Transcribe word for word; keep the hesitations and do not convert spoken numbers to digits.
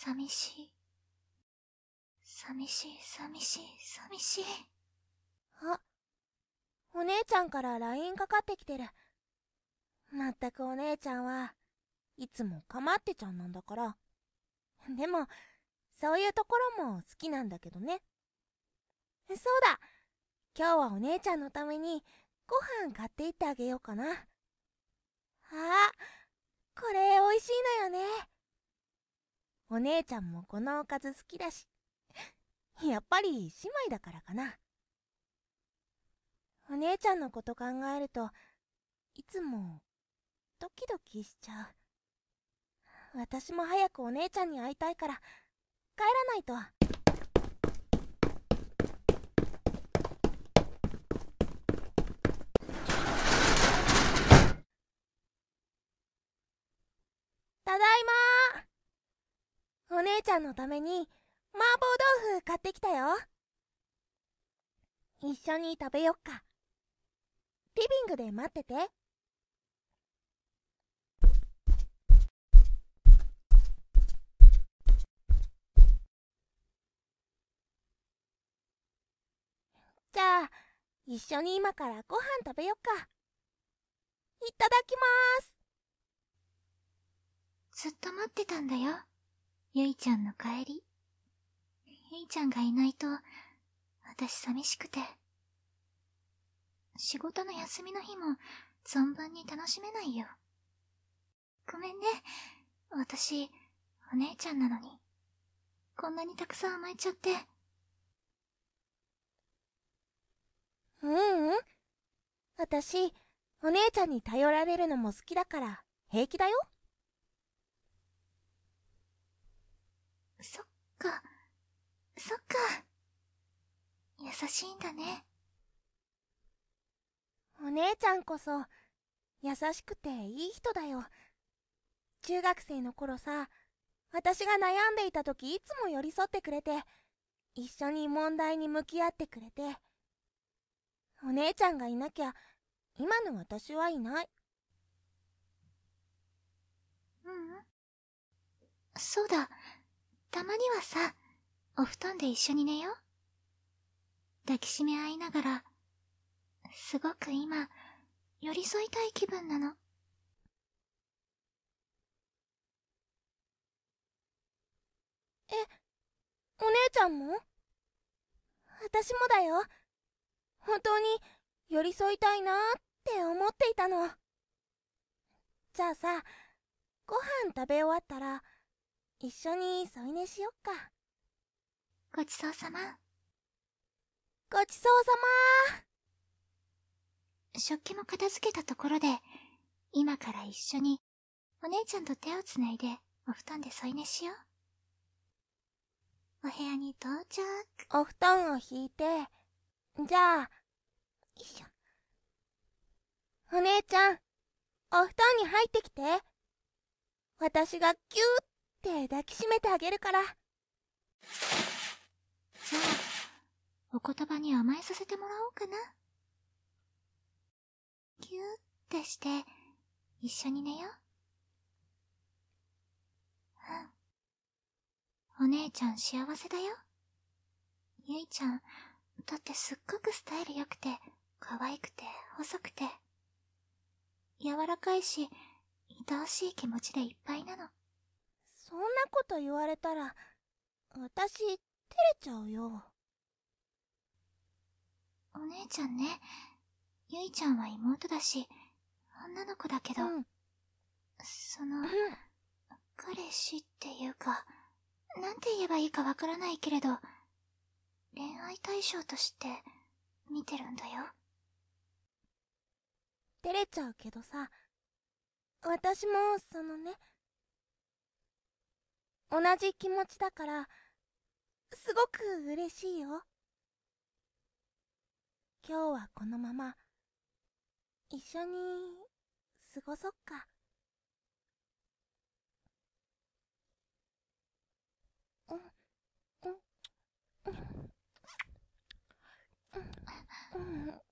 寂しい。寂しい、寂しい、寂しい。 あ、お姉ちゃんから ライン かかってきてる。まったくお姉ちゃんはいつもかまってちゃんなんだから。でも、そういうところも好きなんだけどね。そうだ、今日はお姉ちゃんのためにご飯買っていってあげようかな。あ、これおいしいのよね。お姉ちゃんもこのおかず好きだし、やっぱり姉妹だからかな。お姉ちゃんのこと考えるといつもドキドキしちゃう。私も早くお姉ちゃんに会いたいから帰らないと。ただいまー。お姉ちゃんのために麻婆豆腐買ってきたよ。一緒に食べよっか。リビングで待ってて。じゃあ一緒に今からご飯食べよっか。いただきまーす。 ずっと待ってたんだよ。ゆいちゃんの帰り。ゆいちゃんがいないと、私寂しくて。仕事の休みの日も存分に楽しめないよ。ごめんね。私、お姉ちゃんなのに。こんなにたくさん甘えちゃって。 ううん。私、お姉ちゃんに頼られるのも好きだから平気だよ。 そっか、そっか。優しいんだね。 お姉ちゃんこそ優しくていい人だよ。中学生の頃さ、私が悩んでいた時いつも寄り添ってくれて、一緒に問題に向き合ってくれて。お姉ちゃんがいなきゃ今の私はいない。 ううん。そうだ、たまにはさ、お布団で一緒に寝よう。抱きしめ合いながら、すごく今、寄り添いたい気分なの。 え、お姉ちゃんも？私もだよ。本当に寄り添いたいなって思っていたの。じゃあさ、ご飯食べ終わったら一緒に添い寝しよっか。 ごちそうさま。 ごちそうさ食器も片付けたところで、今から一緒にお姉ちゃんと手をつないでお布団で添い寝しよう。お部屋に到着。 まー。お布団を引いて、じゃあ、よいしょ。お姉ちゃん、お布団に入ってきて。私がギューって抱きしめてあげるから。 じゃあ、お言葉に甘えさせてもらおうかな。ギューってして、一緒に寝よう。うん。お姉ちゃん幸せだよ。ゆいちゃん、だってすっごくスタイル良くて、可愛くて、細くて、柔らかいし、愛おしい気持ちでいっぱいなの。 そんなこと言われたら、私、照れちゃうよ。 お姉ちゃんね、ゆいちゃんは妹だし、女の子だけど、 うん。 その、 うん。 彼氏っていうか、なんて言えばいいかわからないけれど、恋愛対象として見てるんだよ。 照れちゃうけどさ、私もそのね、同じ気持ちだからすごく嬉しいよ。今日はこのまま一緒に過ごそっか。うんうんうんうん